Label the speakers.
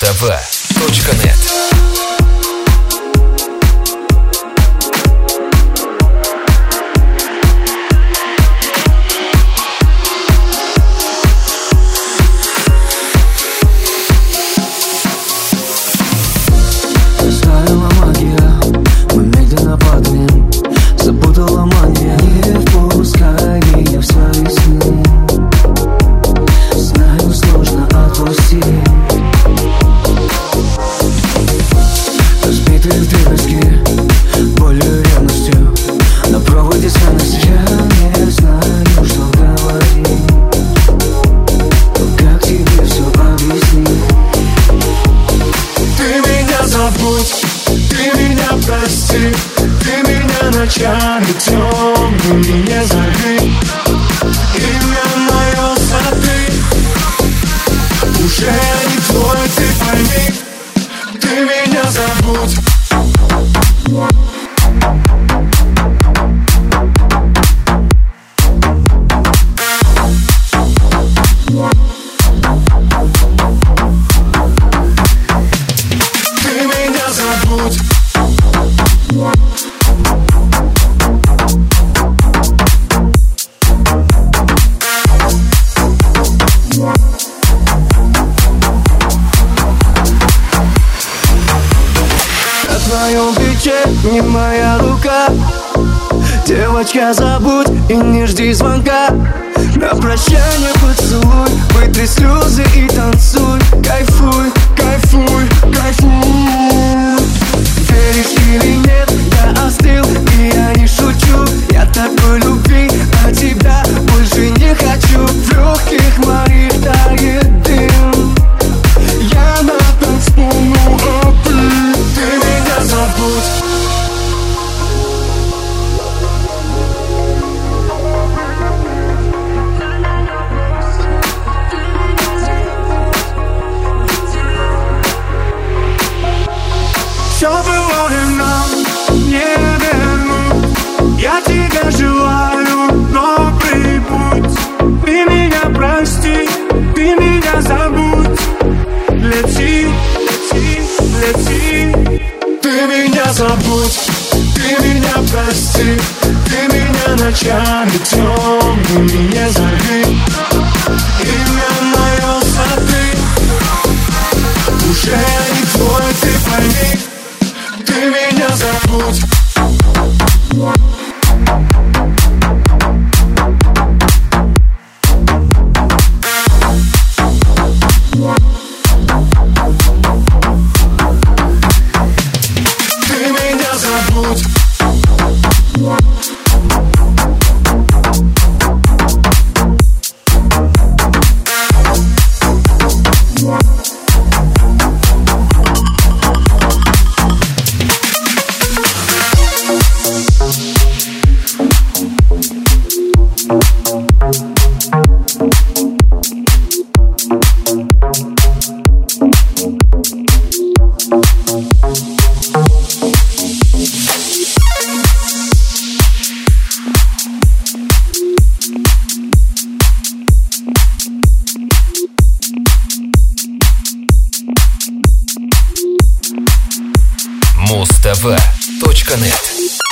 Speaker 1: Muztv.net.
Speaker 2: Ночами темными не зови. Имя мое ты уже не твой, ты пойми. Ты меня забудь. Ты меня забудь.
Speaker 3: На твоем плече не моя рука. Девочка, забудь и не жди звонка. На прощание поцелуй, вытри слезы и танцуй. Кайфуй, кайфуй, кайфуй. Веришь или нет, я остыл, и я не шучу. Я такой любви, а тебя больше не хочу. В легких моих тает дым. Я на танцполу, а ты
Speaker 2: меня забудь. Все было и нам не вернуть. Я тебя желаю, но прибудь. Ты меня прости, ты меня забудь. Лети, лети, лети. Ты меня забудь, ты меня прости. Ты меня ночами темными не зови. Имя мое ты уже не твой, ты пойми. Ты меня забудь. Ты меня забудь.
Speaker 1: Muztv.net.